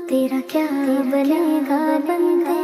तेरा क्या बनेगा बंदे,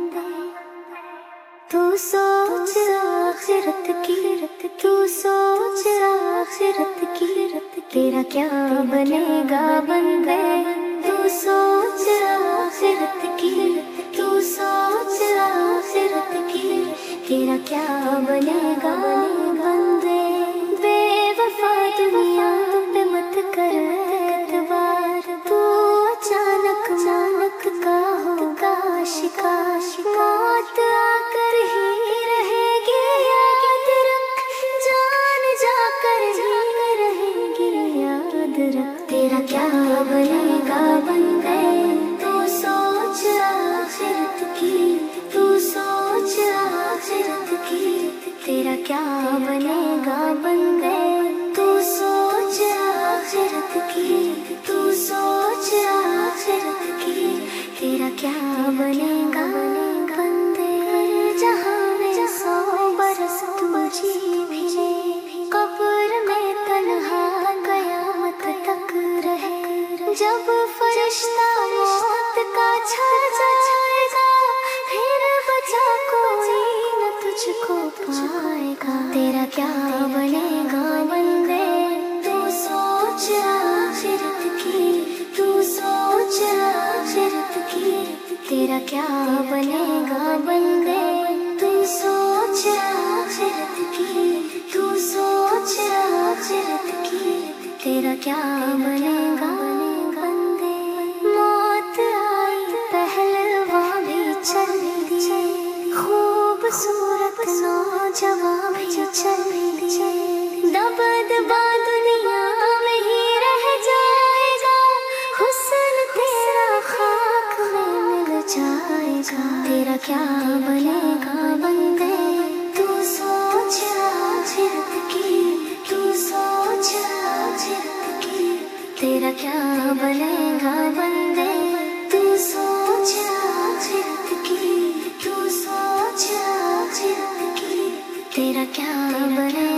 तू सोच आखिरत की, तू सोच आखिरत की। तेरा क्या बनेगा बंदे, तू सोच आखिरत की, तू सोच आखिरत की। तेरा क्या बनेगा बंदे, बेवफा दुनिया पे मत कर एतबार, तू अचानक मौत का होगा शिकार। मौत आकर ही रहेगी याद रख, जान जाकर ही रहेगी याद रख। तेरा क्या बनेगा बंदे, तू सोच आखिरत की, तू सोच आखिरत की। तेरा क्या बनेगा बंदे, तू सोच आखिरत की, तू सोच आखिरत की। तेरा क्या बनेगा बंदे, जहाँ में 100 बरस तू जी भी ले, कब्र में तन्हा कयामत तक रहे। जब फरिश्ता मौत का छा जाएगा, फिर बचा कोई न तुझको पाएगा। तेरा क्या बनेगा बंदे, तू सोच आखिरत की, तू सोच आखिरत की। तेरा क्या बनेगा बंदे, तू सोच आखिरत की, तू सोच आखिरत की। तेरा क्या बनेगा बंदे। मौत आई पहलवान भी चल दिए, खूबसूरत नौजवान भी चल दिए। दब दबा दुनिया में ही रह जाएगा, हुस्न तेरा खाक में मिल जाएगा। तेरा क्या बनेगा बंदे, तू सोच आखिरत की, तू सोच आखिरत की। तेरा क्या बनेगा बंदे, तू सोच आखिरत की, तू सोच आखिरत की। तेरा क्या बनेगा।